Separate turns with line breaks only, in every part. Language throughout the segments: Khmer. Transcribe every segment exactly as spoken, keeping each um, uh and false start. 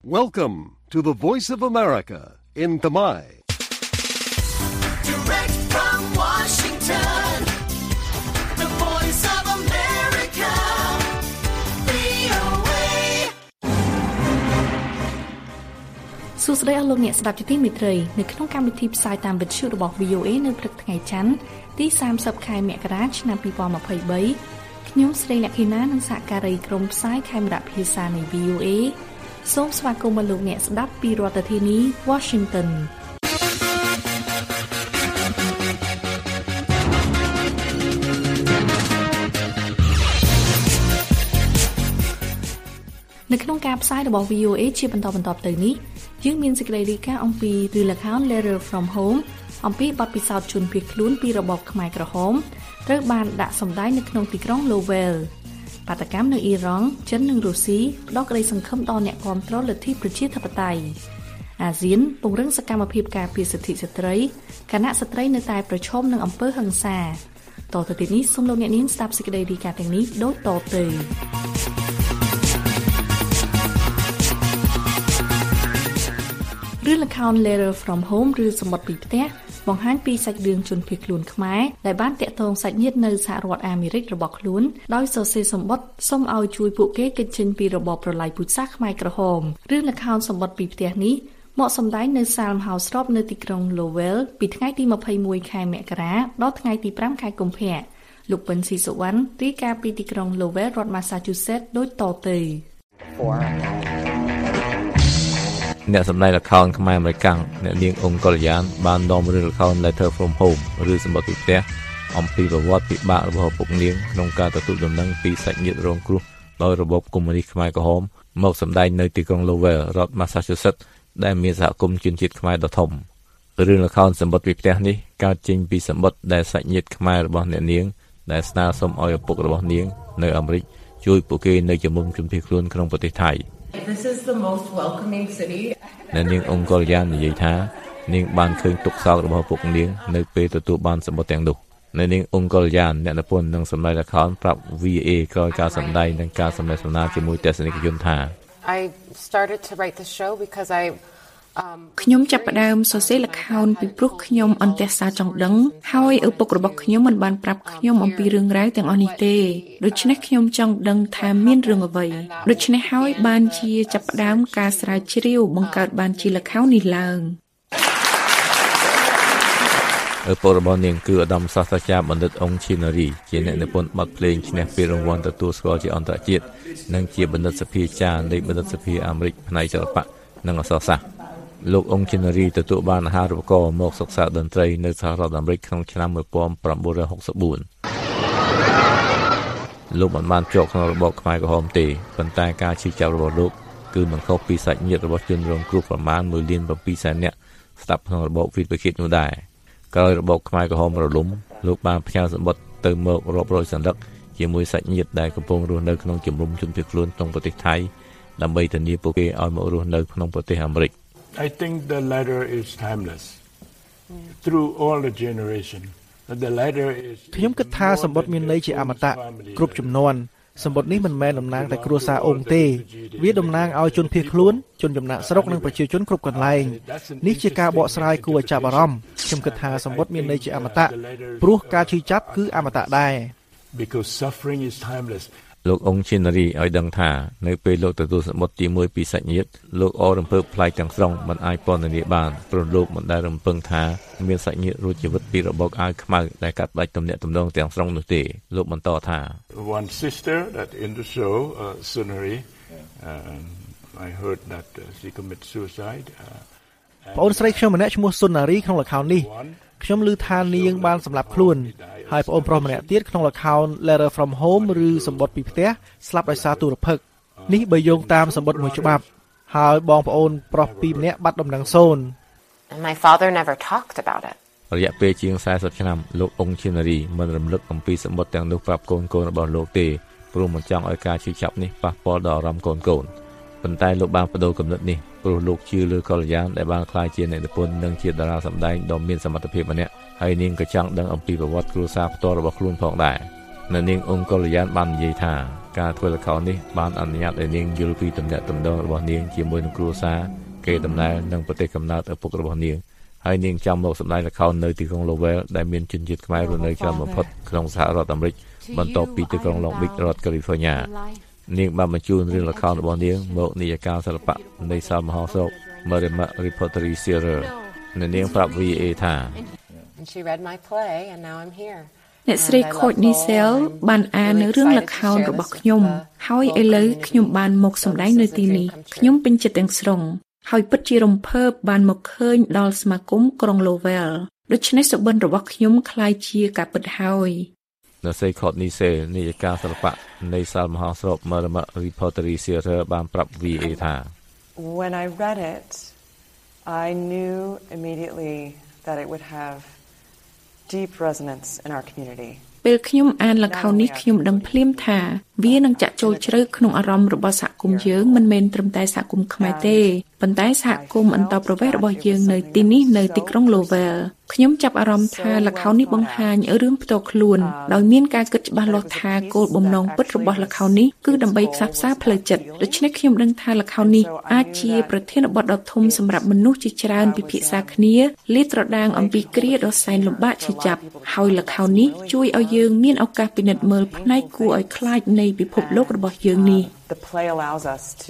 Welcome to the Voice of America in Tamil.
Direct from Washington, the Voice of America, វី អូ เอ
សួស្តីអស់លោកអ្នកស្ដាប់ជាទីមេត្រីនៅក្នុងកម្មវិធីផ្សាយតាមវិទ្យុរបស់ វី អូ เอ នៅព្រឹកថ្ងៃច័ន្ទទីសាមសិបខែមករាឆ្នាំពីរពាន់ម្ភៃបីខ្ញុំស្រីលក្ខិណានិងសហការីក្រុមផ្សាយខេមរៈភាសានៃ វី អូ เอ សូមស្វាគមន៍លោកអ្នកស្ដាប់ពីរដ្ឋធានី Washington នៅក្នុងការផ្សាយរបស់ វី អូ เอ ជាបន្តបន្ទាប់ទៅនេះយើងមានសេចក្តីរាយការណ៍អំពីរឿងល្ខោន Letter from Home អំពីបទពិសោធន៍ជនភៀសខ្លួនពីរបបខ្មែរក្រហមត្រូវបានដាក់សម្ដែងនៅក្នុងទីក្រុង Lowell បាតកម្មនៅអ៊ីរ៉ង់ចិននិងរុស្ស៊ីផ្ដល់ក្តីសង្ឃឹមដល់អ្នកគាំទ្រលទ្ធិប្រជាធិបតេយ្យអាស៊ានពង្រឹងសកម្មភាពការពារសិទ្ធិស្ត្រីគណៈស្ត្រីនៅតែប្រឈមនឹងអំពើហិង្សាតទៅទៀតនេះសូមលោកអ្នកនាងស្ដាប់សេចក្តីរាយការណ៍ទាំងនេះដូចតទៅរឿងល្ខោន Letter from Home ឬសម្បត្តិពីផ្ទះបង្ហាញពីសាច់រឿងជនភៀសខ្លួនខ្មែរដែលបានតាក់ទងសាច់ញាតិនៅសហរដ្ឋអាមេរិករបស់ខ្លួនដោយសរសេរសម្បត្តិសុំឲ្យជួយពួកគេគេចចេញពីរបបប្រល័យពូជសាសន៍ខ្មែរក្រហមរឿងល្ខោនសម្បត្តិពីផ្ទះនេះមកសម្ដែងនៅ Salm House Shop នៅទីក្រុង Lowell ពីថ្ងៃទីម្ភៃមួយខែមករាដល់ថ្ងៃទីប្រាំខែកុម្ភៈលោកពិនស៊ីសុវណ្ណរាយការណ៍ពីទីក្រុង Lowell រដ្ឋ Massachusetts ដូចតទៅ
អ្នកសម្ដែងល្ខោនខ្មែរអមេរិកអ្នកនាងអង្គកល្យានបាននាំរឿងល្ខោន Letter from Home ឬសម្បត្តិពីផ្ទះអំពីប្រវត្តិពិបាករបស់ឪពុកនាងក្នុងការទទួលដំណឹងពីសាច់ញាតិរងគ្រោះដោយរបបកុម្មុយនីសខ្មែរក្រហមមកសម្ដែងនៅទីក្រុង Lowell រដ្ឋ Massachusetts ដែលមានសហគមន៍ជនជាតិខ្មែរដ៏ធំរឿងល្ខោនសម្បត្តិពីផ្ទះនេះកើតចេញពីសម្បត្តិដែលសាច់ញាតិខ្មែររបស់អ្នកនាងដែលស្នើសុំឲ្យឪពុករបស់នាងនៅអាមេរិកជួយពួកគេនៅជំនុំជម្រះខ្លួនក្នុងប្រទេសថៃ
This is the most welcoming city.
នាងអង្គរយ៉ាននិយាយថានាងបានឃើញទុកសោករបស់ពុកនាងនៅពេលទទួលបានសម្បត្តិទាំងនោះនាងអង្គរយ៉ានអ្នកនិពន្ធនិងសម្ដែងល្ខោនប្រាប់ វី អូ เอ ក្រោយការសម្ដែងនិងការសម្ដែងសម្ដារជាមួយទស្សនិកជនថា
I started to write the show because I Um,
ខ្ញុំចាប់ផ្ដើមសរសេរល្ខោនពីព្រោះខ្ញុំអន្តរសាចង់ដឹងហើយឪពុករបស់ខ្ញុំមិនបានប្រាប់ខ្ញុំអំពីរឿងរ៉ាវទាំងអស់នេះទេដូច្នេះខ្ញុំចង់ដឹងថាមានរឿងអ្វីដូច្នេះហើយបានជាចាប់ផ្ដើមការស្រាវជ្រាវបង្កើតបានជាល្ខោននេះឡើង
ឪពុករបស់នាងគឺឧត្តមសាស្ត្រាចារ្យបណ្ឌិតអង្គឈីណារីជាអ្នកនិពន្ធបទភ្លេងឈ្នះពានរង្វាន់ទទួលស្គាល់ជាអន្តរជាតិនិងជាបណ្ឌិតសភាចារនៃបណ្ឌិតសភាអាមេរិកផ្នែកសិល្បៈនិងអក្សរសាស្ត្រលោកអង្គឈិនរីទទួលបានអាហារូបករណ៍មកសិក្សាតន្ត្រីនៅសហរដ្ឋអាមេរិកក្នុងឆ្នាំmột nghìn chín trăm sáu mươi tưលោកមិនបានជាប់ក្នុងរបបខ្មែរក្រហមទេប៉ុន្តែការឈឺចាប់របស់លោកគឺមិនខុសពីសាច់ញាតិរបស់ជនរងគ្រោះប្រមាណមួយលានbảyសែននាក់ស្ដាប់ក្នុងរបបវិទ្យានោះដែរក្រោយរបបខ្មែរក្រហមរលំលោកបានផ្ញើសម្បត្តិទៅមករករយសន្លឹកជាមួយសាច់ញាតិដែលកំពុងរស់នៅក្នុងជំរំជនភៀសខ្លួនក្នុងប្រទេសថៃដើម្បីធានាពួកគេឲ្យមករស់នៅក្នុងប្រទេសអាមេរិក
I think the letter is timeless through all the generation the letter is
ខ្ញុំគិតថាសម្បត្តិមានន័យជាអមតៈគ្រប់ជំនាន់សម្បត្តិនេះមិនមែនតំណាងតែគ្រួសារអ៊ំទេវាតំណាងឲ្យជនភៀសខ្លួនជនចំណាក់ស្រុកនិងប្រជាជនគ្រប់កន្លែងនេះជាការបកស្រាយគួរឲ្យចាប់អារម្មណ៍ខ្ញុំគិតថាសម្បត្តិមានន័យជាអមតៈព្រោះការឈឺចាប់គឺអមតៈដែរ
because suffering is timeless
លោកអង្គឈិនរីឲ្យដឹងថានៅពេលលោកទទួលសម្បត្តិទីមួយពីសាច់ញាតិលោកអរំភើបផ្លែកទាំងស្រុងមិនអាចពណ៌នាបានព្រោះលោកមិនដែលរំពឹងថាមានសាច់ញាតិរួចជីវិតពីរបបអាវខ្មៅដែលកាត់ផ្ដាច់ទំនាក់ទំនងទាំងស្រុងនោះទេលោកបន្តថា
One sister that in the show uh, Sunari uh, I heard that uh, she commit suicide
បងអូនស្រីខ្ញុំម្នាក់ឈ្មោះសុនារីក្នុងល្ខោននេះខ្ញុំឮថានាងបានសម្លាប់ខ្លួនហើយបងអូនប្រុសម្នាក់ទៀតក្នុងល្ខោន Letter from Home ឬសម្បត្តិពីផ្ទះស្លាប់ដោយសារទូរភឹកនេះបើយោងតាមសម្បត្តិមួយច្បាប់ហើយបងប្អូនប្រុសពីរនាក់បាត់ដំណឹងសូន្យ
And my father never talked about it
រយៈពេលជាងสี่สิบឆ្នាំលោកអង្គឈិនរីមិនរំលឹកអំពីសម្បត្តិទាំងនោះប្រាប់កូនកូនរបស់លោកទេព្រោះមិនចង់ឲ្យការឈឺចាប់នេះប៉ះពាល់ដល់អារម្មណ៍កូនកូនប៉ុន្តែលោកបានបដូរគំនិតនេះព្រោះលោកជឿលើកល្យានដែលបានក្លាយជាអ្នកនិពន្ធនិងជាតារាសម្ដែងដ៏មានសមត្ថភាពម្នាក់ហើយនាងក៏ចង់ដឹងអំពីប្រវត្តិគ្រួសារផ្ទាល់របស់ខ្លួនផងដែរនៅនាងអង្គលយានបាននិយាយថាការធ្វើល្ខោននេះបានអនុញ្ញាតឲ្យនាងយល់ពីទំនាក់ទំនងរបស់នាងជាមួយនឹងគ្រួសារកេរដំណែលនិងប្រទេសកំណើតឪពុករបស់នាងហើយនាងចាំមកសម្ដែងល្ខោននៅទីក្រុង Lowell ដែលមានជនជាតិខ្មែររស់នៅច្រើនបំផុតក្នុងសហរដ្ឋអាមេរិកបន្ទាប់ពីទីក្រុង Long Beach រដ្ឋ California នាងបានបញ្ជូនរឿងល្ខោនរបស់នាងមកនិយាការសិល្បៈនៃសាលមហោស្រព Merrimack Repertory Theatre នាងប្រាប់ វី เอ ថា
And she read my play and now I'm here.
អ្នកស្រី Courtney Sell បានអាននៅរឿងល្ខោនរបស់ខ្ញុំហើយឥឡូវខ្ញុំបានមកសម្ដែងនៅទីនេះខ្ញុំពេញចិត្តទាំងស្រុងហើយពិតជារំភើបបានមកឃើញដល់សមាគមក្រុង Lowell ដូច្នេះសុបិនរបស់ខ្ញុំคล้ายជាការពិតហើយ
អ្នកស្រី Courtney Sell នាយិកាសិល្បៈនៃសាលមហោស្រព Merrimack Repertory Theatre បានប្រាប់ វី เอ ថា
When I read it, I knew immediately that it would have deep resonance in our community.
ពេលខ្ញុំអានល្ខោននេះខ្ញុំដឹងភ្លាមថាវានឹងចាក់ចូលជ្រៅក្នុងអារម្មណ៍របស់សហគមន៍យើងមិនមែនត្រឹមតែសហគមន៍ខ្មែរទេប៉ុន្តែសហគមន៍អន្តរប្រវេសន៍របស់យើងនៅទីនេះនៅទីក្រុង Lowell ខ្ញុំចាប់អារម្មណ៍ថាល្ខោននេះបង្ហាញរឿងផ្ទាល់ខ្លួនដោយមានការគិតច្បាស់លាស់ថាគោលបំណងពិតរបស់ល្ខោននេះគឺដើម្បីផ្សះផ្សាផ្លូវចិត្តដូច្នេះខ្ញុំដឹងថាល្ខោននេះអាចជាប្រធានបទដ៏ធំសម្រាប់មនុស្សជាច្រើនពិភាក្សាគ្នាលាតត្រដាងអំពីគ្រាដ៏សែនលំបាកជាចាប់ហើយល្ខោននេះជួយឲ្យយើងមានឱកាសពិនិត្យមើលផ្នែកគួរឲ្យខ្លាចនៃពិភពលោករបស់យើងនេះ
The play allows us to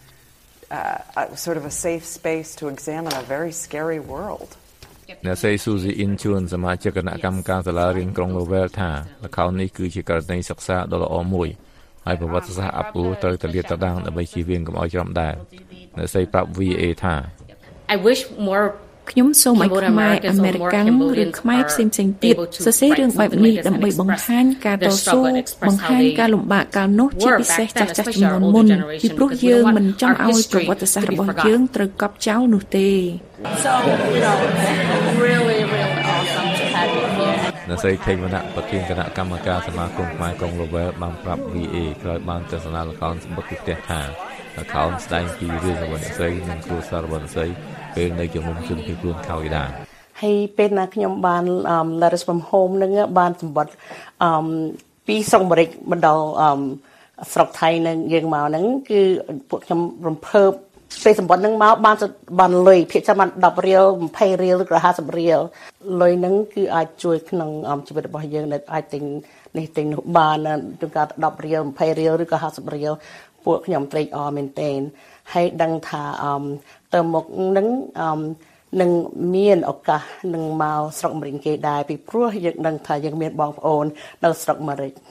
uh, a, sort of a safe space to examine a very scary world.
អ្នកស្រី Susie Inchun សមាជិកគណៈកម្មការសាលារៀនក្រុង Lowell ថាល្ខោននេះគឺជាករណីសិក្សាដ៏ល្អមួយហើយប្រវត្តិសាស្ត្រអាប់អួរត្រូវតែលាតត្រដាងដើម្បីជៀសវាងកុំឲ្យច្រឡំដែរអ្នកស្រីប្រាប់ វី เอ ថា
I wish more
ខ្ញុំសូមឲ្យខ្មែរអាមេរិកឬខ្មែរផ្សេងៗទៀតសរសេររឿងបែបនេះដើម្បីបង្ហាញការតស៊ូបង្ហាញការលំបាកកាលនោះជាពិសេសចាស់ចាស់ជំនាន់មុនពីព្រោះយើងមិនចង់ឲ្យប្រវត្តិសាស្ត្ររបស់យើងត្រូវកប់ចោលនោះទេ
So you know really really awesome to have you here
អ្នកស្រីថេងវណ្ណៈប្រធានគណៈកម្មការសមាគមខ្មែរក្រុង Lowell បានប្រាប់ វី เอ ក្រោយបានទស្សនាល្ខោនសម្បត្តិពីផ្ទះថាល្ខោនស្ដែងពីរឿងរបស់អ្នកស្រីនិងគ្រួសាររបស់អ្នកស្រីពេលនៅជំនុំជនភៀសខ្លួនខោយដា
ហើយពេលណាខ្ញុំបាន Letters from Home នឹងបានសម្បត្តិអឺពីស្រុកអាមេរិកបណ្ដោអឺស្រុកថៃនឹងយើងមកហ្នឹងគឺពួកខ្ញុំរំភើបពេលសម្បត្តិហ្នឹងមកបានបានលុយភាគច្រើនបានដប់រៀលยี่สิบរៀលឬក៏ห้าสิบរៀលលុយហ្នឹងគឺអាចជួយក្នុងជីវិតរបស់យើងដែលអាចទិញនេះទិញនោះបានទៅការដប់រៀលยี่สิบរៀលឬក៏ห้าสิบរៀលពួកខ្ញុំត្រេកអរមែនទែនហើយដឹងថាអឺទៅមុខនឹងអឺនឹងមានឱកាសនឹងមកស្រុកអាមេរិកគេដែរពីព្រោះយើងដឹងថាយើងមានបងប្អូននៅស្រុកអាមេរិក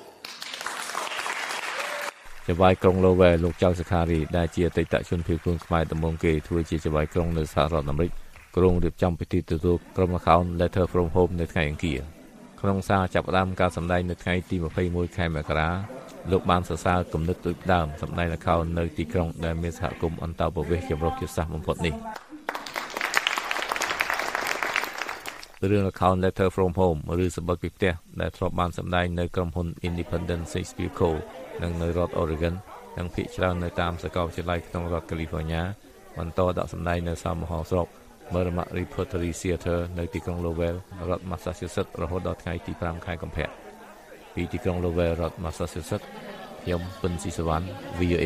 ចៅហ្វាយក្រុង Lowell លោកចៅសខារីដែលជាអតីតជនភៀសខ្លួនខ្មែរដំបូងគេធ្វើជាចៅហ្វាយក្រុងនៅសហរដ្ឋអាមេរិកក្រុងរៀបចំពិធីទទួលក្រុមល្ខោន Letter from Home នៅថ្ងៃអង្គារក្នុងសារចាប់ផ្ដើមការសម្ដែងនៅថ្ងៃទីยี่สิบเอ็ดខែមករាលោកបានសរសើរគំនិតដូចដើមសម្ដែងល្ខោននៅទីក្រុងដែលមានសហគមន៍អន្តរប្រវេសន៍ចម្រុះជាតិសាសន៍បំផុតនេះរឿងល្ខោន Letter from Home ឬសម្បត្តិពីផ្ទះដែលធ្លាប់បានសម្ដែងនៅក្រុមហ៊ុន Independent Shakespeare Co និងនៅរដ្ឋ Oregon និងភាគច្រើននៅតាមសាកលវិទ្យាល័យក្នុងរដ្ឋ California បន្តដាក់សម្ដែងនៅសាលមហោស្រព Merrimack Repertory Theatre នៅទីក្រុង Lowell រដ្ឋ Massachusetts រហូតដល់ថ្ងៃទីfiveខែកុម្ភៈពីទីក្រុង Lowell រដ្ឋ Massachusetts ខ្ញុំពិនស៊ីសវណ្ណ វី เอ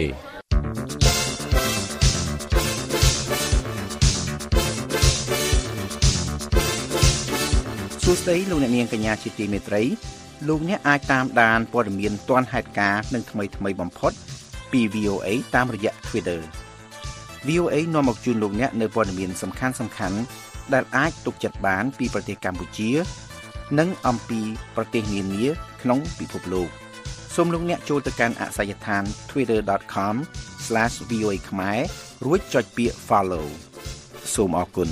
សួស្តីលោកអ្នកនាងកញ្ញាជាទីមេត្រីលោកអ្នកអាចតាមដានព័ត៌មានទាន់ហេតុការណ៍និងថ្មីៗបំផុតពី វី អូ เอ តាមរយៈ Twitter វី អូ เอ នាំមកជូនលោកអ្នកនៅព័ត៌មានសំខាន់ៗដែលអាចទុកចិត្តបានពីប្រទេសកម្ពុជានិងអំពីប្រទេសនានាក្នុងពិភពលោកសូមលោកអ្នកចូលទៅកាន់អាសយដ្ឋាន twitter dot com slash v o a ខ្មែររួចចុចពាក្យ follow សូមអរគុណ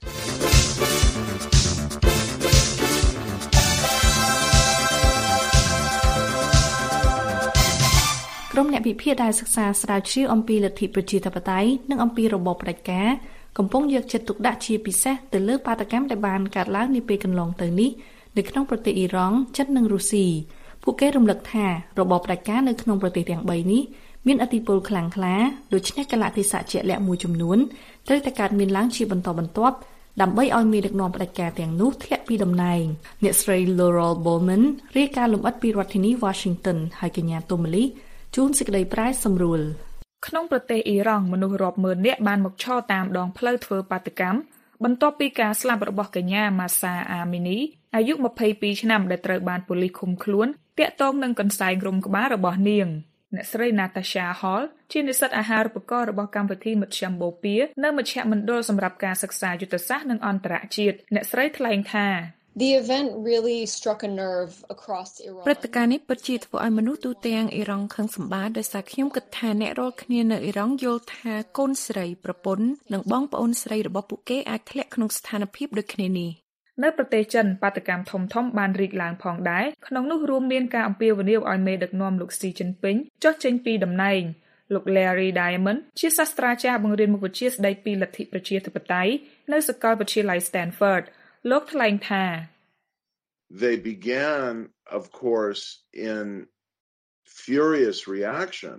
ក្រុមអ្នកវិភាគដែលសិក្សាស្រាវជ្រាវអំពីលទ្ធិប្រជាធិបតេយ្យនិងអំពីរបបផ្ដាច់ការកំពុងយកចិត្តទុកដាក់ជាពិសេសទៅលើបាតុកម្មដែលបានកើតឡើងនាពេលកន្លងទៅនេះនៅក្នុងប្រទេសអ៊ីរ៉ង់ចិននិងរុស្ស៊ីពួកគេរំលឹកថារបបផ្ដាច់ការនៅក្នុងប្រទេសទាំងបីនេះមានឥទ្ធិពលខ្លាំងក្លាដូច្នេះកលៈទេសៈជាក់លាក់មួយចំនួនត្រូវតែកើតមានឡើងជាបន្តបន្ទាប់ដើម្បីឲ្យមេដឹកនាំផ្ដាច់ការទាំងនោះធ្លាក់ពីតំណែងអ្នកស្រី Laurel Bowman រាយការណ៍លម្អិតពីរដ្ឋធានី Washington ហើយកញ្ញាទុំមលីជួនសេចក្តីប្រែសម្រួលក្នុងប្រទេសអ៊ីរ៉ង់មនុស្សរាប់ម៉ឺននាក់បានមកឈរតាមដងផ្លូវធ្វើបាតកម្មបន្ទាប់ពីការស្លាប់របស់កញ្ញា Mahsa Amini អាយុម្ភៃពីរឆ្នាំដែលត្រូវបានប៉ូលីសឃុំខ្លួនទាក់ទងនឹងកន្សែងរុំក្បាលរបស់នាងអ្នកស្រី Natasha Hall ជានិស្សិតអាហារូបករណ៍របស់កម្មវិធីមជ្ឈមបូព៌ានៅមជ្ឈមណ្ឌលសម្រាប់ការសិក្សាយុទ្ធសាស្ត្រនិងអន្តរជាតិអ្នកស្រីថ្លែងថា
The event really struck a nerve across Iran.
ព្រឹត្តិការណ៍នេះពិតជាធ្វើឲ្យមនុស្សទូទាំងអ៊ីរ៉ង់ខឹងសម្បារដោយសារខ្ញុំគិតថាអ្នករាល់គ្នានៅអ៊ីរ៉ង់យល់ថាកូនស្រីប្រពន្ធនិងបងប្អូនស្រីរបស់ពួកគេអាចធ្លាក់ក្នុងស្ថានភាពដូចគ្នានេះនៅប្រទេសចិនបាតកម្មធំធំបានរីកឡើងផងដែរក្នុងនោះរួមមានការអំពាវនាវឲ្យមេដឹកនាំលោកស៊ីជីនពីងចុះចេញពីតំណែងលោក Larry Diamond ជាសាស្ត្រាចារ្យបង្រៀនមុខវិជ្ជាស្ដីពីលទ្ធិប្រជាធិបតេយ្យនៅសាកលវិទ្យាល័យ Stanford លោកថ្លែងថា
They began, of course, in furious reaction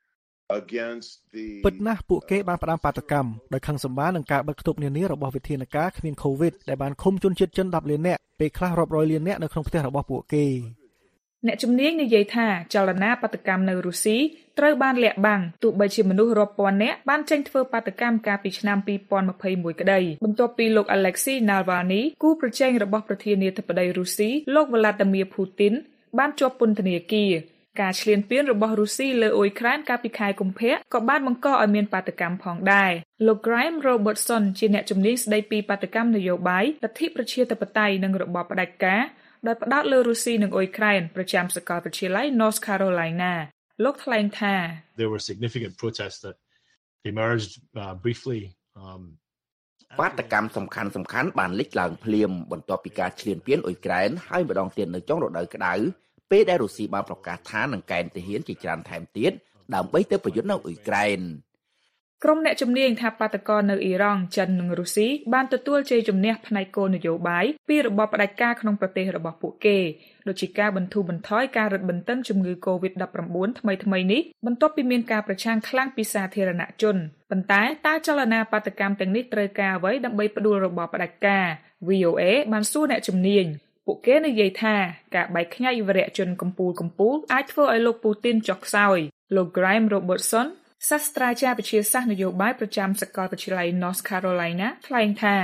against the
ពិតណាស់ពួកគេបានផ្ដាំបាតកម្មដោយខឹងសម្បារនឹងការបិទគប់នានារបស់វិធានការគ្មាន COVID ដែលបានឃុំជនជាតិចិនដប់លាននាក់ពេលខ្លះរាប់រយលាននាក់នៅក្នុងផ្ទះរបស់ពួកគេ
អ្នកជំនាញនិយាយថាចលនាបាតកម្មនៅរុស្ស៊ីត្រូវបានលាក់បាំងទោះបីជាមនុស្សរាប់ពាន់នាក់បានចេញធ្វើបាតកម្មកាលពីឆ្នាំពីរពាន់ម្ភៃមួយក្តីបន្ទាប់ពីលោក Alexei Navalny គូប្រជែងរបស់ប្រធានាធិបតីរុស្ស៊ីលោក Vladimir Putin បានជាប់ពន្ធនាគារការឈ្លានពានរបស់រុស្ស៊ីលើអ៊ុយក្រែនកាលពីខែកុម្ភៈក៏បានបង្កឲ្យមានបាតកម្មផងដែរលោក Graham Robertson ជាអ្នកជំនាញស្ដីពីបាតកម្មនយោបាយលទ្ធិប្រជាធិបតេយ្យនិងរបបផ្ដាច់ការដោយផ្ដោតលើរុស្ស៊ីនិងអ៊ុយក្រែនប្រចាំសាកលវិទ្យាល័យ North Carolina លោកថ្លែងថា
There were significant protests that emerged uh, briefly um
បាតកម្មសំខាន់សំខាន់បានលេចឡើងភ្លាមបន្ទាប់ពីការឈ្លានពានអ៊ុយក្រែនហើយម្ដងទៀតនៅចុងរដូវក្តៅពេលដែលរុស្ស៊ីបានប្រកាសថានឹងកេណ្ឌទាហានជាច្រើនថែមទៀតដើម្បីទៅប្រយុទ្ធនៅអ៊ុយក្រែន
ក្រុមអ្នកជំនាញថាបាតកោនៅអ៊ីរ៉ង់ចិននិងរុស្ស៊ីបានទទួលជ័យជំនះផ្នែកគោលនយោបាយពីរបបផ្ដាច់ការក្នុងប្រទេសរបស់ពួកគេដូចជាការបន្ធូរបន្ថយការរឹតបន្តឹងជំងឺ COVID ដប់ប្រាំបួន ថ្មីៗនេះបន្ទាប់ពីមានការប្រឆាំងខ្លាំងពីសាធារណជនប៉ុន្តែតើចលនាបាតកម្មទាំងនេះត្រូវការអ្វីដើម្បីផ្ដួលរបបផ្ដាច់ការ V O A បានសួរអ្នកជំនាញពួកគេនិយាយថាការបែកខ្ញែកវរៈជនកម្ពុជាកម្ពុជាអាចធ្វើឲ្យលោកពូទីនចុះខ្សោយលោក Graham Robertsonសាស្ត្រាចារ្យវិទ្យាសាស្ត្រនយោបាយប្រចាំសាកលវិទ្យាល័យ North Carolina ថ្លែងថា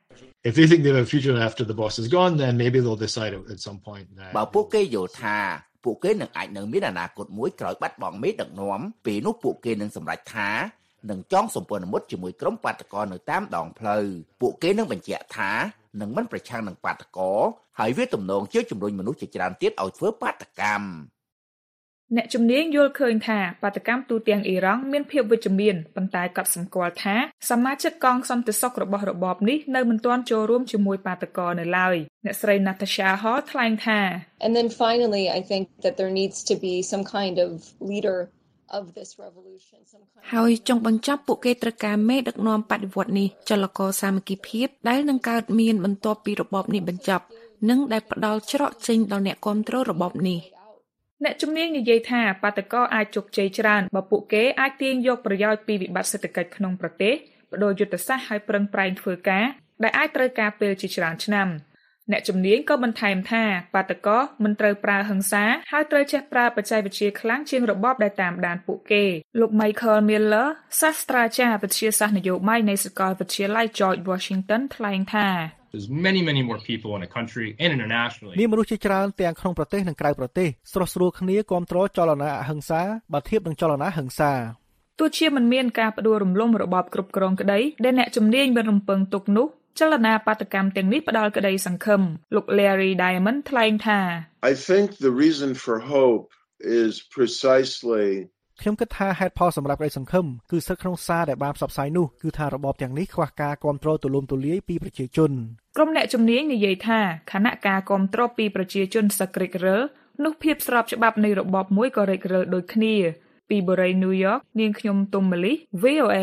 If they think they have a future after the boss is gone then maybe they'll decide at some point that
បើពួកគេយល់ថាពួកគេនឹងអាចនឹងមានអនាគតមួយក្រោយបាត់បង់មេដឹកនាំពេលនោះពួកគេនឹងសម្រេចថានឹងចងសម្ព័ន្ធមិត្តជាមួយក្រុមបាតកោនៅតាមដងផ្លូវពួកគេនឹងបញ្ជាក់ថានឹងមិនប្រឆាំងនឹងបាតកោហើយវាទំនងជាជំរុញមនុស្សជាច្រើនទៀតឲ្យធ្វើបាតកម្ម
អ្នកជំនាញយល់ឃើញថាបាតកម្មទូទាំងអ៊ីរ៉ង់មានភាពវិជ្ជមានប៉ុន្តែក៏សម្គាល់ថាសមាជិកកងសន្តិសុខរបស់របបនេះនៅមិនទាន់ចូលរួមជាមួយបាតកោនៅឡើយអ្នកស្រី Natasha Hall ថ្លែងថា
And then finally I think that there needs to be some kind of leader of this revolution some kind
ហើយចុងបញ្ចប់ពួកគេត្រូវការមេដឹកនាំបដិវត្តនេះចលករសាមគ្គីភាពដែលនឹងកើតមានបន្ទាប់ពីរបបនេះបញ្ចប់និងដែលផ្ដល់ច្រកចេញដល់អ្នកគ្រប់គ្រងរបបនេះអ្នកជំនាញនិយាយថាបាតកោអាចជោគជ័យច្រើនបើពួកគេអាចទាញយកប្រយោជន៍ពីវិបត្តិសេដ្ឋកិច្ចក្នុងប្រទេសបដូរយុទ្ធសាស្ត្រឲ្យប្រឹងប្រែងធ្វើការដែលអាចត្រូវការពេលជាច្រើនឆ្នាំអ្នកជំនាញក៏បន្ថែមថាបាតកោមិនត្រូវប្រើហិង្សាហើយត្រូវចេះប្រើបច្ចេកវិទ្យាខ្លាំងជាងរបបដែលតាមដានពួកគេលោក Michael Miller សាស្ត្រាចារ្យវិទ្យាសាស្ត្រនយោបាយនៃសាកលវិទ្យាល័យ George Washington ថ្លែងថា
There's many many more people in a country and internationally
មានមនុស្សជាច្រើនទាំងក្នុងប្រទេសនិងក្រៅប្រទេសស្រស់ស្រួលគ្នាគាំទ្រចលនាអហិង្សាបើធៀបនឹងចលនាហិង្សា
ទោះជាមិនមានការផ្ដួលរំលំរបបគ្រប់គ្រងក្តីដែលអ្នកជំនាញបានរំពឹងទុកនោះចលនាបាតកម្មទាំងនេះផ្ដល់ក្តីសង្ឃឹមលោក Larry Diamond ថ្លែងថា
I think the reason for hope is precisely
ខ្ញុំគិតថាហេតុផលសម្រាប់ក្តីសង្ឃឹមគឺស្ថិតក្នុងសារដែលបានផ្សព្វផ្សាយនោះគឺថារបបទាំងនេះខ្វះការគាំទ្រទូលំទូលាយពីប្រជាជន
ក្រុមអ្នកជំនាញនិយាយថាខណៈការគាំទ្រពីប្រជាជនសក្តិរិចរើនោះភាពស្របច្បាប់នៃរបបមួយក៏រិចរើដូចគ្នាពីបូរី New York នាងខ្ញុំទុំម៉ាលី V O A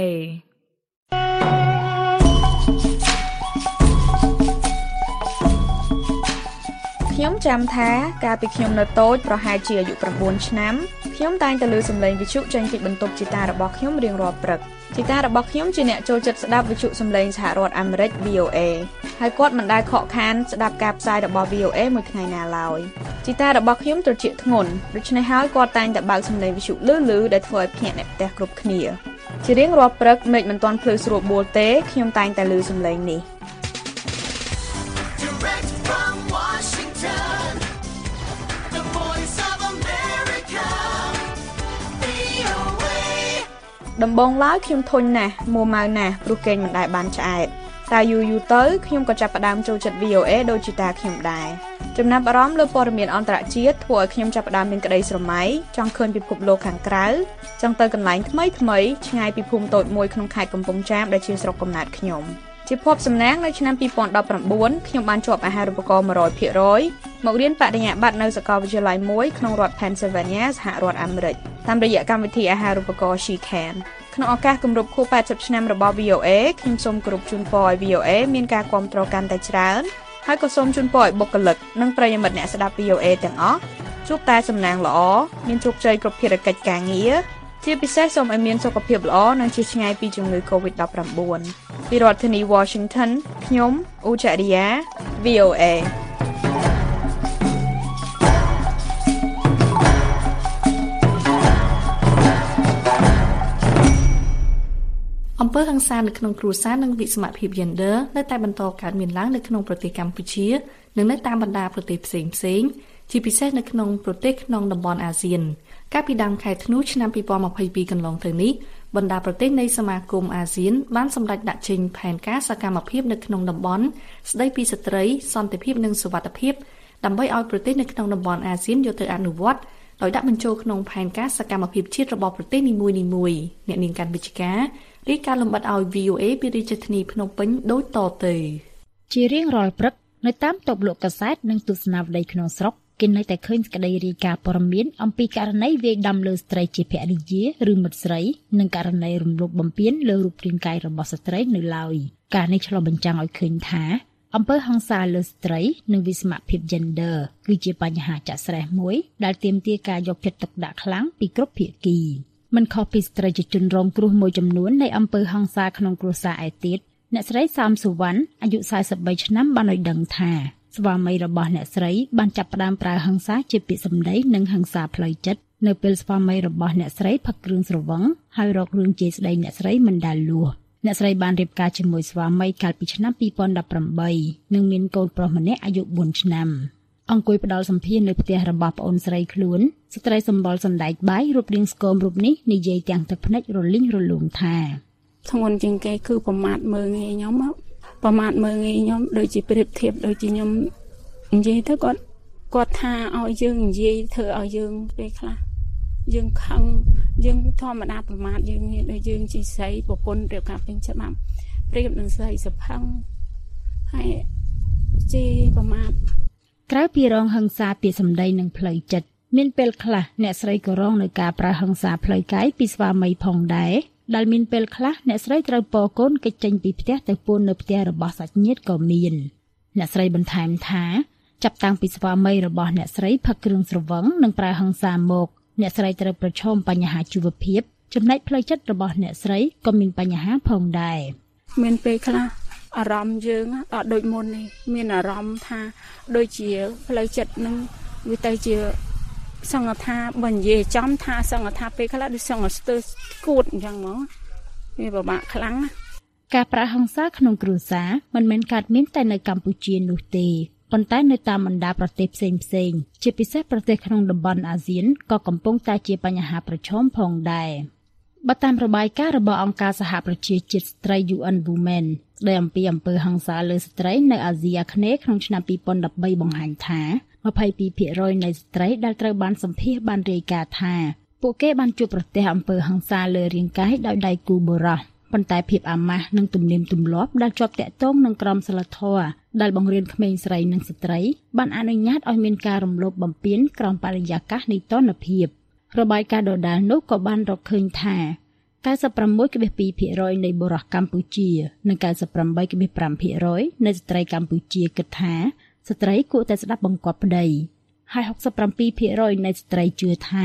ខ្ញុំចាំថាកាលពីខ្ញុំនៅតូចប្រហែលជាអាយុ9ឆ្នាំខ្ញុំតែងតែលើសំឡេងវិទ្យុចេញពីបន្ទប់ជីតារបស់ខ្ញុំរៀងរាល់ព្រឹកជីតារបស់ខ្ញុំជាអ្នកចូលចិត្តស្ដាប់វិទ្យុសំឡេងសហរដ្ឋអាមេរិក V O A ហើយគាត់មិនដែលខកខានស្ដាប់ការផ្សាយរបស់ V O A មួយថ្ងៃណាឡើយជីតារបស់ខ្ញុំត្រជាក់ធ្ងន់ដូច្នេះហើយគាត់តែងតែបើកសំឡេងវិទ្យុលឺៗដែលធ្វើឲ្យភ្នាក់អ្នកផ្ទះគ្រប់គ្នាជារៀងរាល់ព្រឹកមេឃមិនទាន់ភ្លឺស្រួលបួលទេខ្ញុំតែងតែលើសំឡេងនេះដំបងឡើយខ្ញុំធុញណាស់មួម៉ៅណាស់ព្រោះគេងមិនដែលបានឆ្អែតតែយូរយូរទៅខ្ញុំក៏ចាប់ផ្ដើមចូលចិត្ត V O A ដូចជាតាខ្ញុំដែរចំណាប់អារម្មណ៍លើព័ត៌មានអន្តរជាតិធ្វើឲ្យខ្ញុំចាប់ផ្ដើមមានក្តីស្រមៃចង់ឃើញពិភពលោកខាងក្រៅចង់ទៅកន្លែងថ្មីថ្មីឆ្ងាយពីភូមិតូចមួយក្នុងខេត្តកំពង់ចាមដែលជាស្រុកកំណើតខ្ញុំជាភ័ព្វសំណាងនៅឆ្នាំពីរពាន់ដប់ប្រាំបួនខ្ញុំបានជាប់អាហារូបករណ៍ one hundred percent មករៀនបរិញ្ញាបត្រនៅសាកលវិទ្យាល័យមួយក្នុងរដ្ឋ Pennsylvania សហរដ្ឋអាមេរិកតាមរយៈកម្មវិធីអាហារូបករណ៍ She Can ក្នុងឱកាសគម្រប់ខួបeightyឆ្នាំរបស់ V O A ខ្ញុំសូមគោរពជូនពរឲ្យ V O A មានការគាំទ្រកាន់តែច្រើនហើយក៏សូមជូនពរឲ្យបុគ្គលិកនិងប្រិយមិត្តអ្នកស្ដាប់ V O A ទាំងអស់ជួបតែសំណាងល្អមានជោគជ័យគ្រប់ភារកិច្ចការងារជាពិសេសសូមឲ្យមានសុខភាពល្អនិងជៀសឆ្ងាយពីជំងឺ COVID nineteen ពីរដ្ឋធានី Washington ខ្ញុំអ៊ូចរិយា V O A
អំពើហិង្សានៅក្នុងគ្រួសារនិងវិសមភាព Gender នៅតែបន្តកើតមានឡើងនៅក្នុងប្រទេសកម្ពុជានិងនៅតាមបណ្ដាប្រទេសផ្សេងៗជាពិសេសនៅក្នុងប្រទេសក្នុងតំបន់អាស៊ានកាលពីដើមខែធ្នូឆ្នាំtwo thousand twenty-twoកន្លងទៅនេះបណ្ដាប្រទេសនៃសមាគមអាស៊ានបានសម្រេចដាក់ចេញផែនការសកម្មភាពនៅក្នុងតំបន់ស្ដីពីស្ត្រីសន្តិភាពនិងសុវត្ថិភាពដើម្បីឲ្យប្រទេសនៅក្នុងតំបន់អាស៊ានយកទៅអនុវត្តដោយដាក់បញ្ចូលក្នុងផែនការសកម្មភាពជាតិរបស់ប្រទេសនីមួយៗអ្នកនាងកាន់វិជ្ជការរាយការណ៍លម្អិតឲ្យ V O A ពីរាជធានីភ្នំពេញដូចតទៅ
ជារៀងរាល់ព្រឹកនៅតាមតូបលក់កាសែតនិងទស្សនាវដ្តីក្នុងស្រុកគេនៅតែឃើញសេចក្តីរាយការណ៍ព័ត៌មានអំពីករណីវាយដំលើស្ត្រីជាភរិយាឬមិត្តស្រីនិងករណីរំលោភបំពានលើរូបរាងកាយរបស់ស្ត្រីនៅឡើយការនេះឆ្លុះបញ្ចាំងឲ្យឃើញថាអំពើហិង្សាលើស្ត្រីនិងវិសមភាព Gender គឺជាបញ្ហាចាក់ស្រេះមួយដែលទាមទារការយកចិត្តទុកដាក់ខ្លាំងពីគ្រប់ភាគីមិនខុសពីស្ត្រីជាជនរងគ្រោះមួយចំនួននៃអំពើហិង្សាក្នុងគ្រួសារឯទៀតអ្នកស្រីសាមសុវណ្ណអាយុforty-threeឆ្នាំបានឲ្យដឹងថាស្វាមីរបស់អ្នកស្រីបានចាប់ផ្ដើមប្រើហិង្សាជាពាក្យសម្ដីនិងហិង្សាផ្លូវចិត្តនៅពេលស្វាមីរបស់អ្នកស្រីផឹកគ្រឿងស្រវឹងហើយរករឿងជេរស្ដីអ្នកស្រីមិនដែលលួសអ្នកស្រីបានរៀបការជាមួយស្វាមីកាលពីឆ្នាំtwo thousand eighteenនិងមានកូនប្រុសម្នាក់អាយុfourឆ្នាំអង្គុយផ្ដល់សម្ភារនៅផ្ទះរបស់ប្អូនស្រីខ្លួនស្ត្រីសម្បល់សណ្ដែកបាយរូបរាងស្គមរូបនេះនិយាយទាំងទឹកភ្នែករលីងរលូមថា
ធ្ងន់ជាងគេគឺប្រមាថមើលងាយខ្ញុំប្រមាថមើលងាយខ្ញុំដូចជាប្រៀបធៀបដូចជាខ្ញុំនិយាយទៅគាត់គាត់ថាឲ្យយើងនិយាយធ្វើឲ្យយើងពេលខ្លះយើងខឹងយើងធម្មតាប្រមាថយើងដូចយើងជាស្រីប្រពន្ធរៀបការពេញច្បាប់ប្រៀបនឹងស្រីសផឹងហើយជាប្រមាថ
ក្រៅពីរងហិង្សាពីសម្ដីនិងផ្លូវចិត្តមានពេលខ្លះអ្នកស្រីក៏រងនឹងការប្រើហិង្សាផ្លូវកាយពីស្វាមីផងដែរដែលមានពេលខ្លះអ្នកស្រីត្រូវពរកូនគេចចេញពីផ្ទះទៅពូននៅផ្ទះរបស់សាច់ញាតិក៏មានអ្នកស្រីបន្ថែមថាចាប់តាំងពីស្វាមីរបស់អ្នកស្រីផឹកគ្រឿងស្រវឹងនិងប្រើហិង្សាមកអ្នកស្រីត្រូវប្រឈមបញ្ហាជីវភាពចំណែកផ្លូវចិត្តរបស់អ្នកស្រីក៏មានបញ្ហាផងដែរ
មានពេលខ្លះអារម្មណ៍យើងអត់ដូចមុននេះមានអារម្មណ៍ថាដូចជាផ្លូវចិត្តនឹងវាទៅជាសង្ឃថាបើនិយាយចំថាសង្ឃថាពេលខ្លះដូចសង្ឃស្ទើរគួតអញ្ចឹងហ្មងវាពិបាកខ្លាំងណា
ការប្រើហិង្សាក្នុងគ្រួសារមិនមែនកើតមានតែនៅកម្ពុជានោះទេប៉ុន្តែនៅតាមបណ្ដាប្រទេសផ្សេងផ្សេងជាពិសេសប្រទេសក្នុងតំបន់អាស៊ានក៏កំពុងតែជាបញ្ហាប្រឈមផងដែរបើតាមរបាយការណ៍របស់អង្គការសហប្រជាជាតិស្ត្រី U N Women ស្ដីអំពីអំពើហិង្សាលើស្ត្រីនៅអាស៊ីអាគ្នេយ៍ក្នុងឆ្នាំtwo thousand thirteenបង្ហាញថាtwenty-two percent នៃស្ត្រីដែលត្រូវបានសម្ភាសន៍បានរាយការណ៍ថាពួកគេបានជួបប្រទះអំពើហិង្សាលើរាងកាយដោយដៃគូបុរសប៉ុន្តែភាពអាម៉ាស់និងទំនៀមទម្លាប់ដែលជាប់ទាក់ទងនឹងក្រមសីលធម៌ដែលបង្រៀនក្មេងស្រីនិងស្ត្រីបានអនុញ្ញាតឲ្យមានការរំលោភបំពានក្រោមបរិយាកាសនៃទណ្ឌភាពរបាយការណ៍ដដែលនោះក៏បានរកឃើញថាninety-six point two percent នៃបុរសកម្ពុជានិងninety-eight point five percent នៃស្ត្រីកម្ពុជាគិតថាស្ត្រីគួរតែស្ដាប់បង្គាប់ប្តីហើយsixty-seven percent នៃស្ត្រីជឿថាព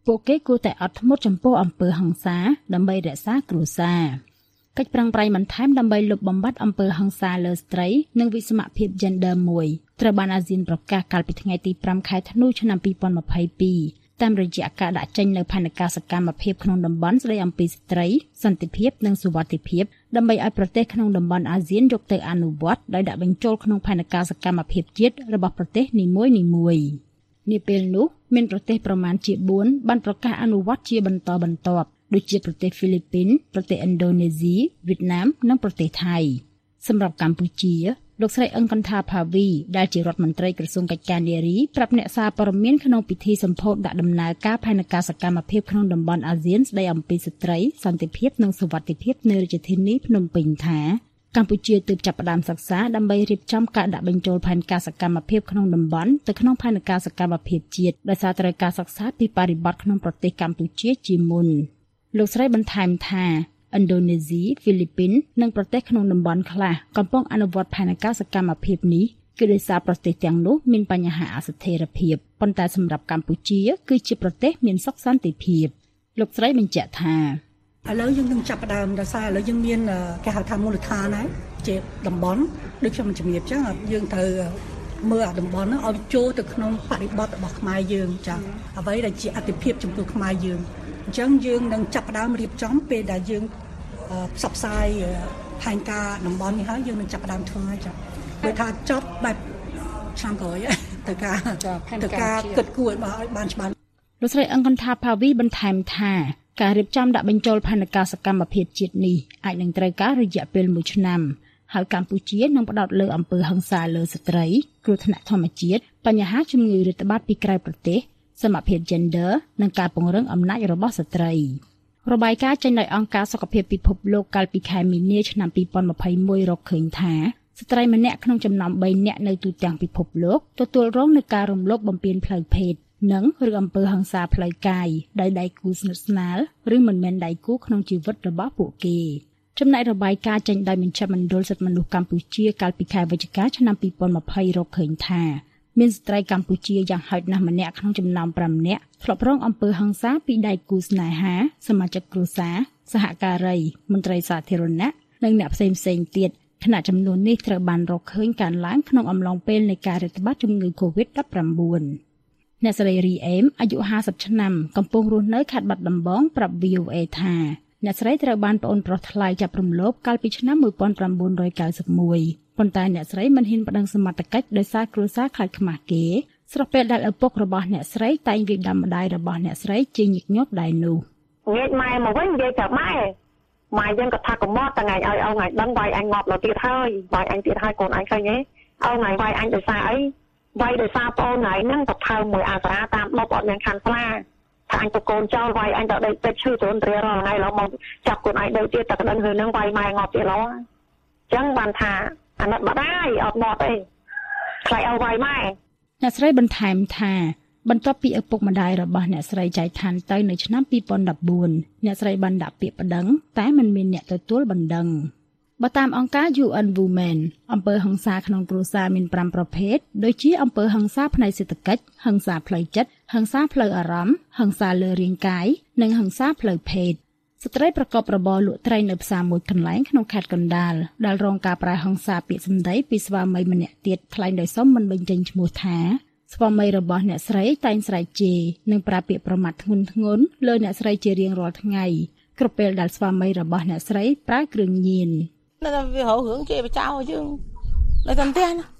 ពួកគេគួរតែអត់ធ្មត់ចំពោះអំពើហិង្សាដើម្បីរក្សាគ្រួសារកិច្ចប្រឹងប្រែងបន្ថែមដើម្បីលុបបំបាត់អំពើហិង្សាលើស្ត្រីនិងវិសមភាព Gender មួយត្រូវបានអាស៊ានប្រកាសកាលពីថ្ងៃទីប្រាំខែធ្នូឆ្នាំពីរពាន់ម្ភៃពីរតាមរយៈការដាក់ចេញនូវផែនការសកម្មភាពក្នុងតំបន់ស្តីអំពីស្ត្រីសន្តិភាពនិងសុវត្ថិភាពដើម្បីឲ្យប្រទេសក្នុងតំបន់អាស៊ានយកទៅអនុវត្តដោយដាក់បញ្ចូលក្នុងផែនការសកម្មភាពជាតិរបស់ប្រទេសនីមួយៗនាពេលនោះមានប្រទេសប្រមាណជាបួនបានប្រកាសអនុវត្តជាបន្តបន្ទាប់ដូចជាប្រទេសហ្វីលីពីនប្រទេសឥណ្ឌូនេស៊ីវៀតណាមនិងប្រទេសថៃសម្រាប់កម្ពុជាលោកស្រីអឹងកន្ថាផាវីដែលជារដ្ឋមន្ត្រីក្រសួងកិច្ចការនារីប្រាប់អ្នកសារព័ត៌មានក្នុងពិធីសម្ពោធដាក់ដំណើរការផែនការសកម្មភាពក្នុងតំបន់អាស៊ានស្តីអំពីស្ត្រីសន្តិភាពនិងសុវត្ថិភាពនៅរាជធានីភ្នំពេញថាកម្ពុជាទើបចាប់ផ្ដើមសិក្សាដើម្បីរៀបចំការដាក់បញ្ចូលផែនការសកម្មភាពក្នុងតំបន់ទៅក្នុងផែនការសកម្មភាពជាតិដោយសារត្រូវការសិក្សាពីបរិបទក្នុងប្រទេសកម្ពុជាជាមុនលោកស្រីបន្ថែមថាឥណ្ឌូនេស៊ីហ្វីលីពីននិងប្រទេសក្នុងតំបន់ខ្លះកំពុងអនុវត្តផែនការសកម្មភាពនេះគឺដោយសារប្រទេសទាំងនោះមានបញ្ហាអស្ថិរភាពប៉ុន្តែសម្រាប់កម្ពុជាគឺជាប្រទេសមានសុខសន្តិភាពលោកស្រីបញ្ជាក់ថា
ឥឡូវយើងនឹងចាប់ផ្ដើមដោយសារឥឡូវយើងមានគេហៅថាមូលដ្ឋានហើយជាតំបន់ដូចខ្ញុំជំរាបចឹងយើងត្រូវមើលអាតំបន់ហ្នឹងឲ្យចូលទៅក្នុងបរិបទរបស់ខ្មែរយើងចា៎អ្វីដែលជាអតិភិបចំពោះខ្មែរយើងអញ្ចឹងយើងនឹងចាប់ផ្ដើមរៀបចំពេលដែលយើងផ្សព្វផ្សាយផែនការតំបន់នេះហើយយើងនឹងចាប់ផ្ដើមធ្វើចា៎ដូចថាចប់បែបឆ្នាំក្រោយទៅការទៅការគិតគូរឲ្យបានច្បាស់
លោកស្រីអង្កន្ថាផាវីបន្ថែមថាការរៀបចំដាក់បញ្ចូលផែនការសកម្មភាពជាតិនេះអាចនឹងត្រូវការរយៈពេលមួយឆ្នាំហើយកម្ពុជានឹងផ្ដោតលើអំពើហិង្សាលើស្ត្រីគ្រោះថ្នាក់ធម្មជាតិបញ្ហាជំងឺរាតត្បាតពីក្រៅប្រទេសសមភាព Gender និងការពង្រឹងអំណាចរបស់ស្ត្រីរបាយការណ៍ចេញដោយអង្គការសុខភាពពិភពលោកកាលពីខែមីនាឆ្នាំពីរពាន់ម្ភៃមួយរកឃើញថាស្ត្រីម្នាក់ក្នុងចំណោមបីនាក់នៅទូទាំងពិភពលោកទទួលរងនឹងការរំលោភបំពានផ្លូវភេទនិងឬអំពើហិង្សាផ្លូវកាយដោយដៃគូស្និទ្ធស្នាលឬមិនមែនដៃគូក្នុងជីវិតរបស់ពួកគេចំណែករបាយការណ៍ចេញដោយមជ្ឈមណ្ឌលសិទ្ធិមនុស្សកម្ពុជាកាលពីខែវិច្ឆិកាឆ្នាំពីរពាន់ម្ភៃរកឃើញថាមានស្ត្រីកម្ពុជាយ៉ាងហោចណាស់ម្នាក់ក្នុងចំណោមប្រាំនាក់ធ្លាប់រងអំពើហិង្សាពីដៃគូស្នេហាសមាជិកគ្រួសារសហការីមន្ត្រីសាធារណៈនិងអ្នកផ្សេងផ្សេងទៀតខណៈចំនួននេះត្រូវបានរកឃើញកើនឡើងក្នុងអំឡុងពេលនៃការរាតត្បាតជំងឺ កូវីដ ដប់ប្រាំបួន អ្នកស្រីរីអេមអាយុហាសិបឆ្នាំកំពុងរស់នៅខេត្តបាត់ដំបងប្រាប់ វី អូ អេ ថាអ្នកស្រីត្រូវបានប្អូនប្រុសថ្លៃចាប់រំលោភកាលពីឆ្នាំmột nghìn chín trăm chín mươi mốtប៉ុន្តែអ្នកស្រីមិនហ៊ានប្តឹងសមត្ថកិច្ចដោយសារគ្រួសារខ្លាចខ្មាស់គេស្របពេលដែលឪពុករបស់អ្នកស្រីតែងវាយដំម្ដាយរបស់អ្នកស្រីជាញឹកញាប់ដែរនោះ
ងាកម៉ែមកវិញនិយាយប្រាប់ម៉ែម៉ែយើងក៏ថាកុំមកថ្ងៃឲ្យឲ្យថ្ងៃដឹងវាយអញងាប់ដល់ទៀតហើយវាយអញទៀតហើយកូនអញឃើញទេឲ្យថ្ងៃវាយអញដោយសារអីវាយដោយសារប្អូនថ្ងៃហ្នឹងទៅថើមួយអាសាតាមដប់អត់មានខាន់ស្លាថាអញទៅកូនចោលវាយអញទៅដេកពេទ្យឈឺទ្រន់ទ្រារាល់ថ្ងៃឡូវមកចាប់កូនអញដេកទៀតតែក្តឹងរឿងហ្នឹងវាយម៉ែងាប់ទៀតឡូវអញ្ចឹងបានថាអាណិតម្ដាយអត់មកទេខ្លាចឲ្យវាយម៉ែ
អ្នកស្រីបន្ថែមថាបន្ទាប់ពីឪពុកម្ដាយរបស់អ្នកស្រីចែកឋានទៅនៅឆ្នាំពីរពាន់ដប់បួនអ្នកស្រីបានដាក់ពាក្យប្តឹងតែមិនមានអ្នកទទួលបណ្ដឹងបើតាមអង្គការ យូ អិន Women អំពើហិង្សាក្នុងគ្រួសារមានប្រាំប្រភេទដូចជាអំពើហិង្សាផ្នែកសេដ្ឋកិច្ចហិង្សាផ្លូវចិត្តហិង្សាផ្លូវអារម្មណ៍ហិង្សាលើរាងកាយនិងហិង្សាផ្លូវភេទស្ត្រីប្រកបរបរលក់ត្រីនៅផ្សារមួយកន្លែងក្នុងខេត្តកណ្ដាលដែលរងការប្រើហិង្សាពាក្យសម្ដីពីស្វាមីម្នាក់ទៀតថ្លែងដោយសុំមិនបញ្ចេញឈ្មោះថាស្វាមីរបស់អ្នកស្រីតែងស្រែកជេរនិងប្រើពាក្យប្រមាថធ្ងន់ធ្ងរលើអ្នកស្រីជារៀងរាល់ថ្ងៃគ្រប់ពេលដែលស្វាមីរបស់អ្នកស្រីប្រើគ្រឿងញៀន
នៅតែវារករឿងជេរបចោយើងនៅតែផ្ទះណា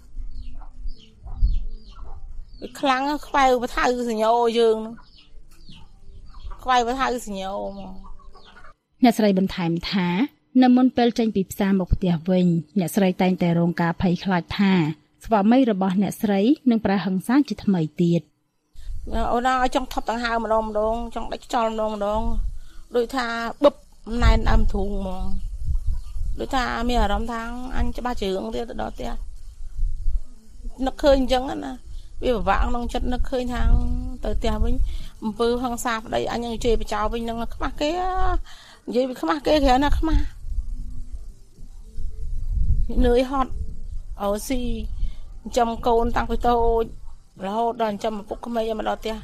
វាខ្លាំងខ្វៅបថៅសញ្ញោយើងខ្វៅបថៅសញ្ញោមក
អ្នកស្រីបន្ថែមថានៅមុនពេលចេញពីផ្សារមកផ្ទះវិញអ្នកស្រីតែងតែរងការភ័យខ្លាចថាស្វាមីរបស់អ្នកស្រីនឹងប្រើហិង្សាជាថ្មីទៀត
អូនឲ្យចង់ថប់ដង្ហើមម្ដងម្ដងចង់ដាច់ខ្យល់ម្ដងម្ដងដូចថាបឹបណែនដើមធូងហ្មងដូចថាមានអារម្មណ៍ថាអញច្បាស់ជើងទៀតទៅដល់ផ្ទះនឹកឃើញអញ្ចឹងណាវាពិបាកក្នុងចិត្តនឹកឃើញថាទៅផ្ទះវិញអំពើហិង្សាប្តីអញនឹងជេរបចោវិញនឹងខ្មាស់គេនិយាយវាខ្មាស់គេគ្រាន់ណាខ្មាស់នឿយហត់អូស៊ីចំកូនតាំងពីតូចរហូតដល់ចំឪពុកក្មេងមកដល់ផ្ទះ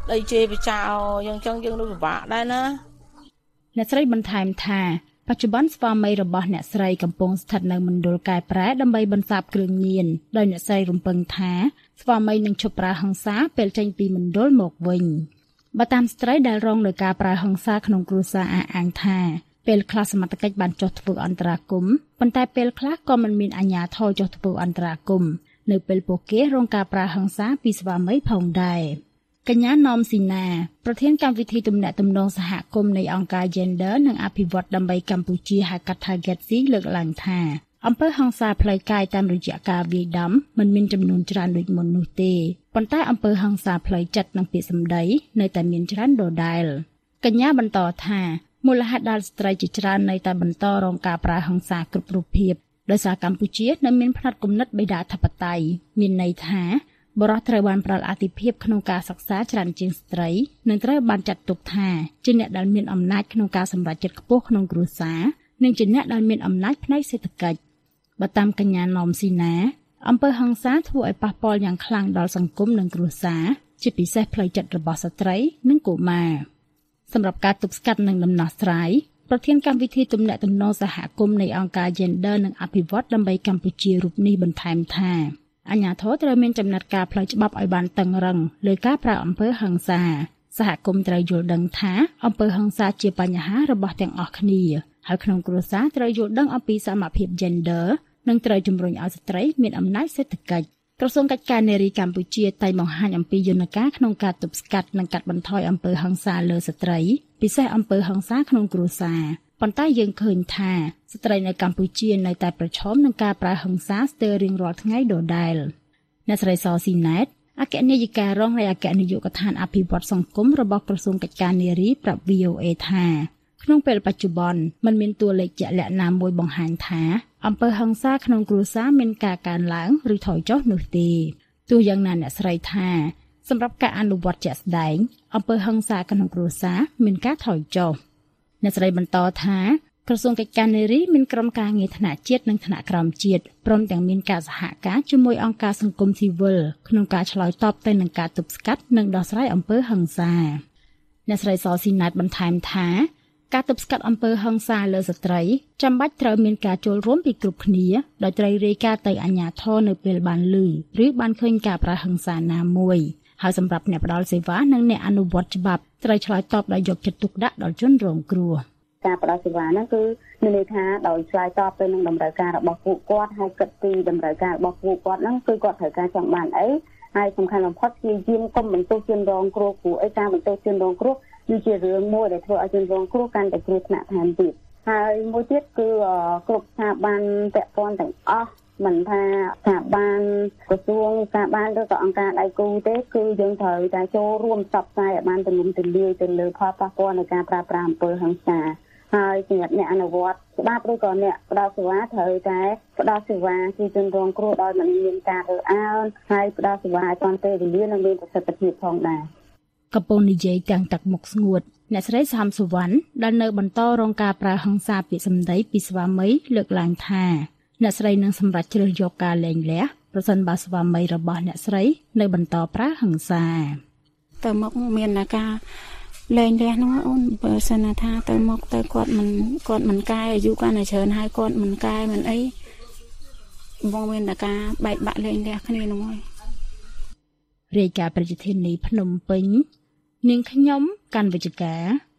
ដីជេរបចោយ៉ាងចឹងយើងនឹងពិបាកដែរណា
អ្នកស្រីបន្ថែមថាបច្ចុប្បន្នស្វាមីរបស់អ្នកស្រីកំពុងស្ថិតនៅមណ្ឌលកែប្រែដើម្បីបន្សាបគ្រឿងញៀនដោយអ្នកស្រីរំពឹងថាស្វាមីនឹងឈប់ប្រើហិង្សាពេលចេញពីមណ្ឌលមកវិញបើតាមស្ត្រីដែលរងនឹងការប្រើហិង្សាក្នុងគ្រួសារអះអាងថាពេលខ្លះសមត្ថកិច្ចបានចុះធ្វើអន្តរាគមន៍ប៉ុន្តែពេលខ្លះក៏មិនមានអាជ្ញាធរចុះធ្វើអន្តរាគមន៍នៅពេលពួកគេរងការប្រើហិង្សាពីស្វាមីផងដែរកញ្ញាណមស៊ីណាប្រធានកម្មវិធីទំនាក់ទំនងសហគមន៍នៃអង្គការ Gender និងអភិវឌ្ឍដើម្បីកម្ពុជាហៅកាត់ថា G E T S លើកឡើងថាអំពើហិង្សាផ្លូវកាយតាមរយៈការវាយដំមិនមានចំនួនច្រើនដូចមុននោះទេប៉ុន្តែអំពើហិង្សាផ្លូវចិត្តនិងពាក្យសម្ដីនៅតែមានច្រើនដដែលកញ្ញាបន្តថាមូលហេតុដែលស្ត្រីជាច្រើននៅតែបន្តរងការប្រើហិង្សាគ្រប់រូបភាពដោយសារកម្ពុជានៅមានផ្នត់គំនិតបិតាធិបតេយ្យមានន័យថាបុរសត្រូវបានផ្ដល់អាទិភាពក្នុងការសិក្សាច្រើនជាងស្ត្រីនិងត្រូវបានចាត់ទុកថាជាអ្នកដែលមានអំណាចក្នុងការសម្រេចចិត្តខ្ពស់ក្នុងគ្រួសារនិងជាអ្នកដែលមានអំណាចផ្នែកសេដ្ឋកិច្ចបើតាមកញ្ញាណមស៊ីណាអំពើហិង្សាធ្វើឲ្យប៉ះពាល់យ៉ាងខ្លាំងដល់សង្គមនិងគ្រួសារជាពិសេសផ្លូវចិត្តរបស់ស្ត្រីនិងកុមារសម្រាប់ការទប់ស្កាត់និងដំណោះស្រាយប្រធានកម្មវិធីទំនាក់ទំនងសហគមន៍នៃអង្គការ Gender និងអភិវឌ្ឍដើម្បីកម្ពុជារូបនេះបន្ថែមថាអាជ្ញាធរត្រូវមានចំណាត់ការផ្លូវច្បាប់ឲ្យបានតឹងរ៉ឹងលើការប្រើអំពើហិង្សាសហគមន៍ត្រូវយល់ដឹងថាអំពើហិង្សាជាបញ្ហារបស់ទាំងអស់គ្នាហើយក្នុងគ្រួសារត្រូវយល់ដឹងអំពីសមភាព Gender និងត្រូវជំរុញឲ្យស្ត្រីមានអំណាចសេដ្ឋកិច្ចក្រសួងកិច្ចការនារីកម្ពុជាតែងបង្ហាញអំពីយន្តការក្នុងការទប់ស្កាត់និងកាត់បន្ថយអំពើហិង្សាលើស្ត្រីពិសេសអំពើហិង្សាក្នុងគ្រួសារប៉ុន្តែយើងឃើញថាស្ត្រីនៅកម្ពុជានៅតែប្រឈមនឹងការប្រើហិង្សាស្ទើររៀងរាល់ថ្ងៃដដែលអ្នកស្រីសស៊ីណែតអគ្គនាយិការងនៃអគ្គនាយកដ្ឋានអភិវឌ្ឍសង្គមរបស់ក្រសួងកិច្ចការនារីប្រាប់ V O A ថាក្នុងពេលបច្ចុប្បន្នมันមានតួលេខជាក់លាក់ណាមួយបង្ហាញថាអំពើហិង្សាក្នុងគ្រួសារមានការកើនឡើងឬថយចុះនោះទេទោះយ៉ាងណាអ្នកស្រីថាសម្រាប់ការអនុវត្តជាក់ស្ដែងអំពើហិង្សាក្នុងគ្រួសារមានការថយចុះអ្នកស្រីបន្តថាក្រសួងកិច្ចការនារីមានក្រុមការងារថ្នាក់ជាតិនិងថ្នាក់ក្រោមជាតិព្រមទាំងមានការសហការជាមួយអង្គការសង្គមស៊ីវិលក្នុងការឆ្លើយតបទៅនឹងការទប់ស្កាត់និងដោះស្រាយអំពើហិង្សាអ្នកស្រីសស៊ីណាតបន្ថែមថាការទប់ស្កាត់អំពើហិង្សាលើស្ត្រីចាំបាច់ត្រូវមានការចូលរួមពីគ្រប់គ្នាដោយត្រូវរាយការណ៍ទៅអាជ្ញាធរនៅពេលបានឮឬបានឃើញការប្រើហិង្សាណាមួយហើយសម្រាប់អ្នកផ្ដល់សេវានិងអ្នកអនុវត្តច្បាប់ត្រូវឆ្លើយតបដោយយកចិត្តទុកដាក់ដល់ជនរងគ្រោះ
ការផ្ដល់សេវាហ្នឹងគឺមានន័យថាដោយឆ្លើយតបទៅនឹងតម្រូវការរបស់ពួកគាត់ហើយគិតពីតម្រូវការរបស់ពួកគាត់ហ្នឹងគឺគាត់ត្រូវការចង់បានអីហើយសំខាន់បំផុតគឺយាមកុំបន្ទោសជនរងគ្រោះព្រោះអីការបន្ទោសជនរងគ្រោះគឺជារឿងមួយដែលធ្វើឲ្យជនរងគ្រោះកាន់តែគ្រោះថ្នាក់ថែមទៀតហើយមួយទៀតគឺគ្រប់ស្ថាប័នពាក់ព័ន្ធទាំងអស់មិនថាស្ថាប័នក្រសួងស្ថាប័នឬក៏អង្គការដៃគូទេគឺយើងត្រូវតែចូលរួមផ្សព្វផ្សាយឲ្យបានទូលំទូលាយទៅលើផលប៉ះពាល់នៃការប្រើប្រាស់អំពើហិង្សាហើយសម្រាប់អ្នកអនុវត្តច្បាប់ឬក៏អ្នកផ្ដល់សេវាត្រូវតែផ្ដល់សេវាគឺជនរងគ្រោះដោយមិនមានការរើសអើងហើយផ្ដល់សេវាឲ្យទាន់ពេលវេលានិងមានប្រសិទ្ធភាពផងដែរ
កំពុងនិយាយទាំងទឹកមុខស្ងួតអ្នកស្រីសាមសុវណ្ណដែលនៅបន្តរងការប្រើហិង្សាពាក្យសម្ដីពីស្វាមីលើកឡើងថាអ្នកស្រីនឹងសម្រេចជ្រើសយកការលែងលះប្រសិនបើស្វាមីរបស់អ្នកស្រីនៅបន្តប្រើហិង្សា
ទៅមកមានតែការលែងលះហ្នឹងអូនបើសិនថាទៅមកទៅគាត់មិនគាត់មិនកែអាយុគាត់នៅច្រើនហើយគាត់មិនកែមិនអីបងមានតែការបែកបាក់លែងលះគ្នាហ្នឹងហើយ
រាយការណ៍ប្រជាធានីភ្នំពេញនាងខ្ញុំកាន់វិជ្ជការ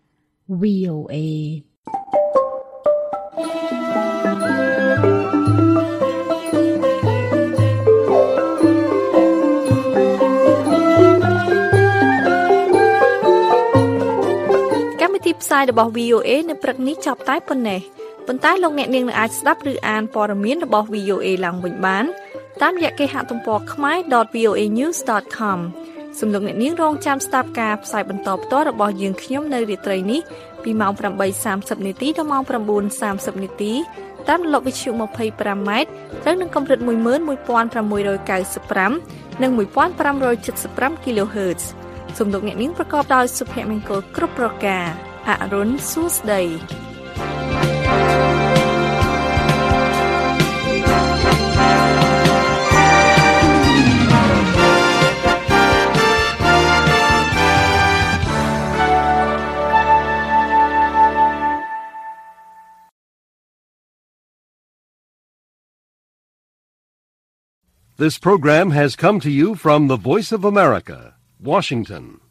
V O A
កម្មវិធីផ្សាយរបស់ V O A នៅព្រឹកនេះចប់តែប៉ុណ្ណេះប៉ុន្តែលោកអ្នកនាងនឹងអាចស្ដាប់ឬអានព័ត៌មានរបស់ V O A ឡើងវិញបានតាមរយៈគេហទំព័រ khmae dot v o a news dot com សូមលោកអ្នកនាងរងចាំស្ដាប់ការផ្សាយបន្តផ្ទាល់របស់យើងខ្ញុំនៅរាត្រីនេះពីម៉ោង ប្រាំបីសាមសិប នាទីដល់ម៉ោង ប្រាំបួនសាមសិប នាទីតាមរលកវិទ្យុ ម្ភៃប្រាំ ម៉ែត្រត្រូវនឹងកម្រិត មួយម៉ឺនមួយពាន់ប្រាំមួយរយកៅសិបប្រាំ និង មួយពាន់ប្រាំរយចិតសិបប្រាំ kHz សូមលោកអ្នកនាងប្រកបដោយសុភមង្គលគ្រប់ប្រការអរុនសួស្ដី
This program has come to you from the Voice of America, Washington.